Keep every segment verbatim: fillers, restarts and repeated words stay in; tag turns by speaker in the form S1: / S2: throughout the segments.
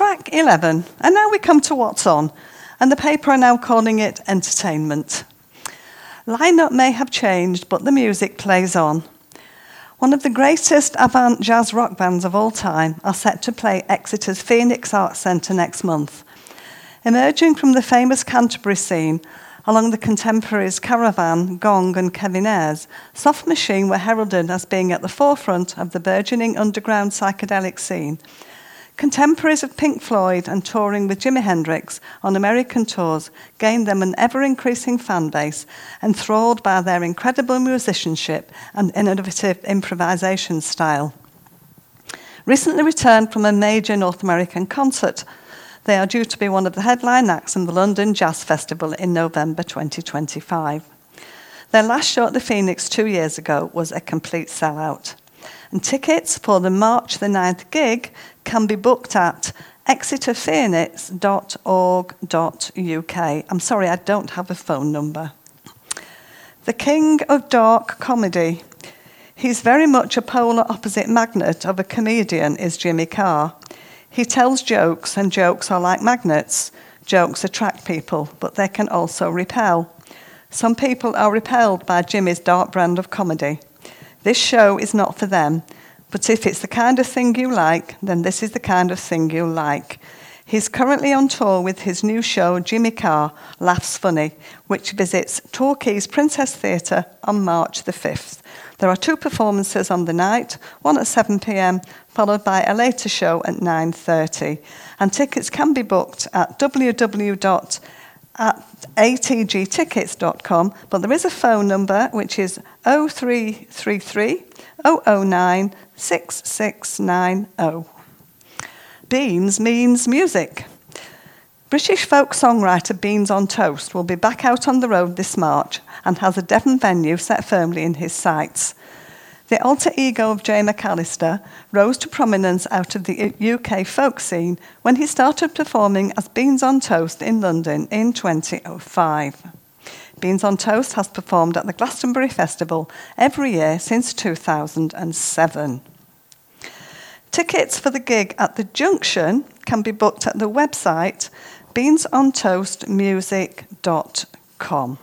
S1: Track eleven, and now we come to what's on, and the paper are now calling it entertainment. Line-up may have changed, but the music plays on. One of the greatest avant jazz rock bands of all time are set to play Exeter's Phoenix Arts Centre next month. Emerging from the famous Canterbury scene, along the contemporaries Caravan, Gong and Kevin Ayres, Soft Machine were heralded as being at the forefront of the burgeoning underground psychedelic scene. Contemporaries of Pink Floyd and touring with Jimi Hendrix on American tours gained them an ever-increasing fan base, enthralled by their incredible musicianship and innovative improvisation style. Recently returned from a major North American concert, they are due to be one of the headline acts in the London Jazz Festival in November twenty twenty-five. Their last show at the Phoenix two years ago was a complete sellout. And tickets for the March the ninth gig can be booked at exeter phoenix dot org dot U K. I'm sorry, I don't have a phone number. The king of dark comedy. He's very much a polar opposite magnet of a comedian is Jimmy Carr. He tells jokes, and jokes are like magnets. Jokes attract people, but they can also repel. Some people are repelled by Jimmy's dark brand of comedy. This show is not for them, but if it's the kind of thing you like, then this is the kind of thing you like. He's currently on tour with his new show, Jimmy Carr Laughs Funny, which visits Torquay's Princess Theatre on March the fifth. There are two performances on the night, one at seven p.m, followed by a later show at nine thirty. And tickets can be booked at w w w dot a t g tickets dot com, but there is a phone number which is oh three three three, oh oh nine, six six nine oh. Beans means music. British folk songwriter Beans on Toast will be back out on the road this March and has a Devon venue set firmly in his sights. The alter ego of Jay McAllister rose to prominence out of the U K folk scene when he started performing as Beans on Toast in London in twenty oh five. Beans on Toast has performed at the Glastonbury Festival every year since two thousand seven. Tickets for the gig at the Junction can be booked at the website beans on toast music dot com.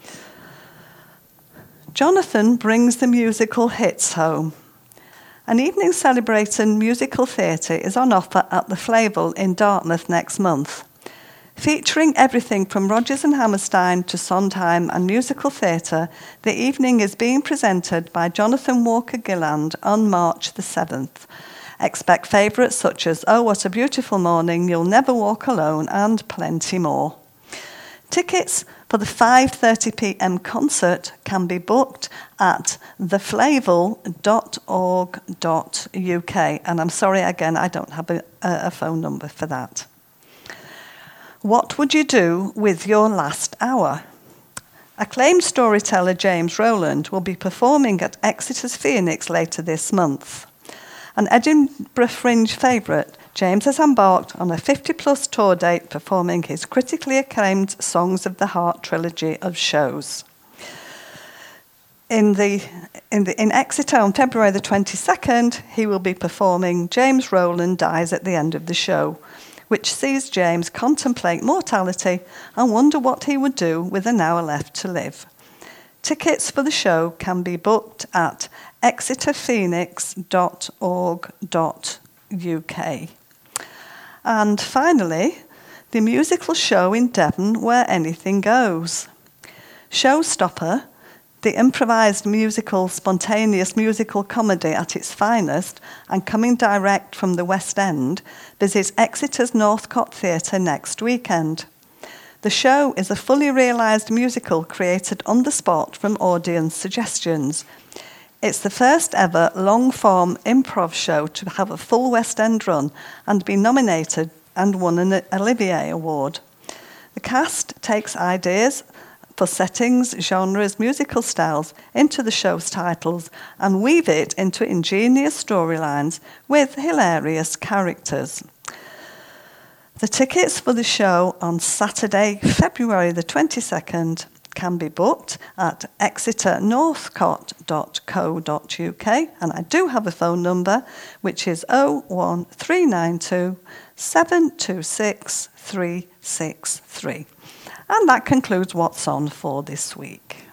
S1: Jonathan brings the musical hits home. An evening celebrating musical theatre is on offer at the Flavel in Dartmouth next month. Featuring everything from Rodgers and Hammerstein to Sondheim and musical theatre, the evening is being presented by Jonathan Walker Gilland on March the seventh. Expect favourites such as Oh What a Beautiful Morning, You'll Never Walk Alone, and plenty more. Tickets for the five thirty p.m. concert can be booked at the flavel dot org dot U K. And I'm sorry again, I don't have a, a phone number for that. What would you do with your last hour? Acclaimed storyteller James Rowland will be performing at Exeter's Phoenix later this month. An Edinburgh Fringe favourite, James has embarked on a fifty-plus tour date performing his critically acclaimed Songs of the Heart trilogy of shows. In the in the in Exeter on February the twenty-second, he will be performing James Rowland Dies at the End of the Show, which sees James contemplate mortality and wonder what he would do with an hour left to live. Tickets for the show can be booked at exeter phoenix dot org dot U K. And finally, the musical show in Devon where anything goes. Showstopper, the improvised musical, spontaneous musical comedy at its finest and coming direct from the West End, visits Exeter's Northcote Theatre next weekend. The show is a fully realised musical created on the spot from audience suggestions. It's the first ever long-form improv show to have a full West End run and be nominated and won an Olivier Award. The cast takes ideas for settings, genres, musical styles into the show's titles and weave it into ingenious storylines with hilarious characters. The tickets for the show on Saturday, February the twenty-second, can be booked at exeter northcote dot co dot U K, and I do have a phone number, which is oh one three nine two, seven two six three six three. And that concludes What's On for this week.